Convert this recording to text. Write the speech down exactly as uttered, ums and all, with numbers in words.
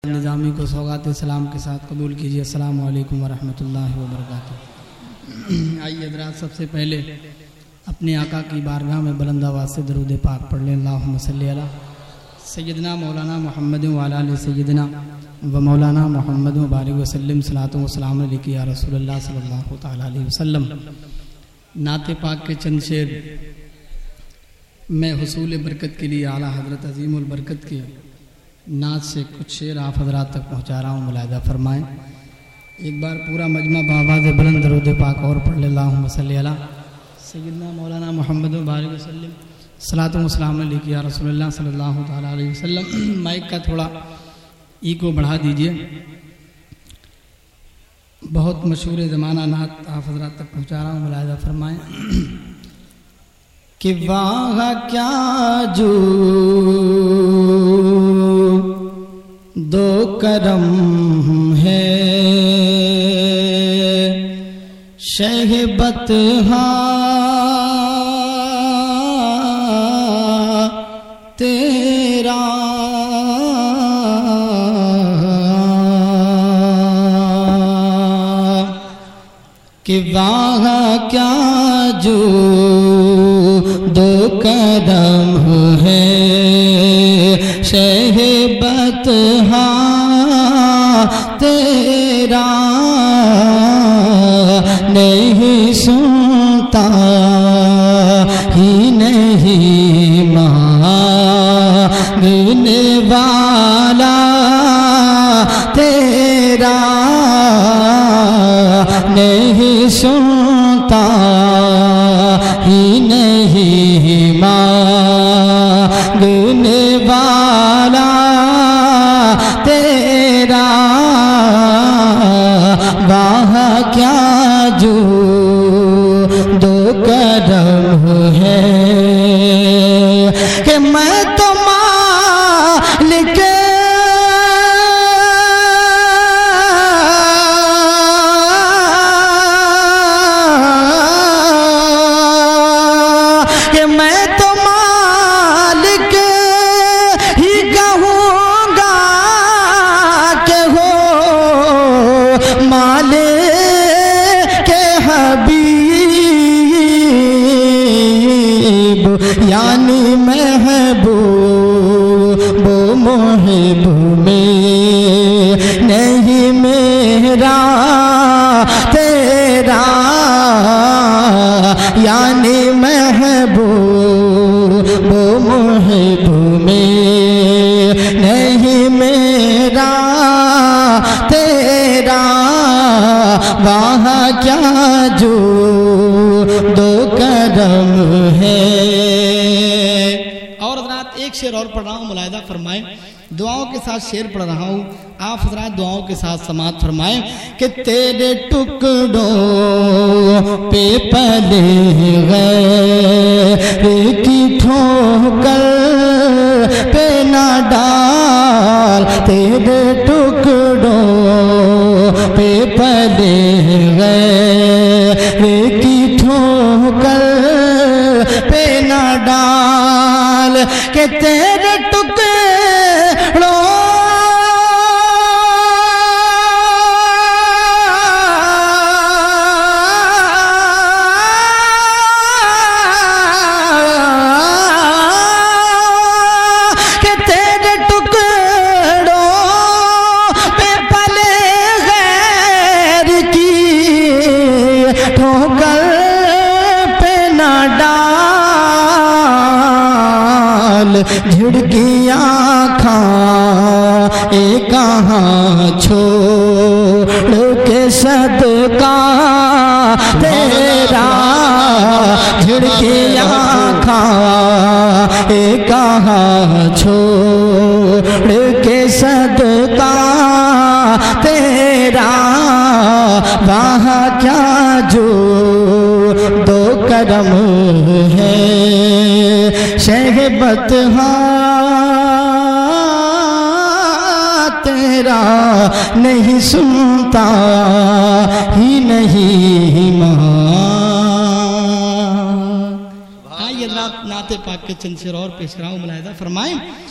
निज़ामी को सौगात सलाम के साथ कबूल कीजिए। अस्सलामु अलैकुम वरहमतुल्लाहि वबरकातुहू। आइए हज़रात, सबसे पहले अपने आका की बारगाह में बुलंद आवाज़ से दरूद पाक पढ़ लें। अल्लाहुम्मा सल्ली अला सय्यदना मौलाना मुहम्मद व अला आलि सय्यदना व मौलाना मुहम्मद व बारिक व सल्लिम सलातो व सलाम अलैका या रसूलल्लाह सल्लल्लाहु तआला अलैहि वसल्लम। नाते पाक के चंद शेर मैं हुसूल बरकत के लिए आला हज़रत अज़ीमुल बरकत के नाच से कुछ शेर आप हज़रात तक पहुँचा रहा हूँ, मुलाहिज़ा फरमाएँ। एक बार पूरा मजमा बाबाज़ बुलंद दरूद पाक और पढ़ ले। अल्लाहुम्मा सल्ली अला सय्यदना मौलाना मुहम्मद व बारिक व सल्लिम सलातो व सलाम अलैका या रसूलल्लाह सल्लल्लाहु तआला अलैहि वसल्लम। माइक का थोड़ा ई को बढ़ा दीजिए। बहुत मशहूर ज़माना नात आप हज़रात तक पहुँचा रहा हूँ, मुलाहिज़ा फरमाएँ कि वाह क्या जो दो करम है शहबत तेरा कि वाह क्या जो दो कदम है शहबत तेरा नहीं सुनता ही नहीं मांगने वाला तेरा नहीं सुनता ही नहीं मांगने वाला तेरा वाह क्या जो दो कदम है कि मैं तो मालिक कि मैं तो मालिक ही कहूँगा के हो मालिक के हबीब यानी महबूब मोहब में नहीं मेरा तेरा यानी महबूब मोहब में नहीं मेरा तेरा वाह क्या जो दो कदम है। और हज़रात एक शेर और पढ़ रहा हूँ, मुलाहिज़ा फरमाएं। दुआओं के साथ शेर पढ़ रहा हूँ, आप हज़रात दुआओं के साथ समात फरमाएं कि तेरे टुकड़ों पे पले गए की ठोकर पे ना डाल तेरे टुकड़ों पे पले गए की ठोकर पे ना डाल के तेरे टुकड़ों के तेरे टुकड़ों पे पले गैर की ठोकर पे ना डाल झिड़कियाँ खा एक कहाँ छोड़ के सदका तेरा झिड़कियाँ खा एक कहाँ छोड़ के सदका तेरा वाह क्या जो दो करम है शहबत तेरा नहीं सुनता ही नहीं मां। आइए नाते पाक के चंद शेर और पेश कराऊं, मुलाहिज़ा फरमाएं।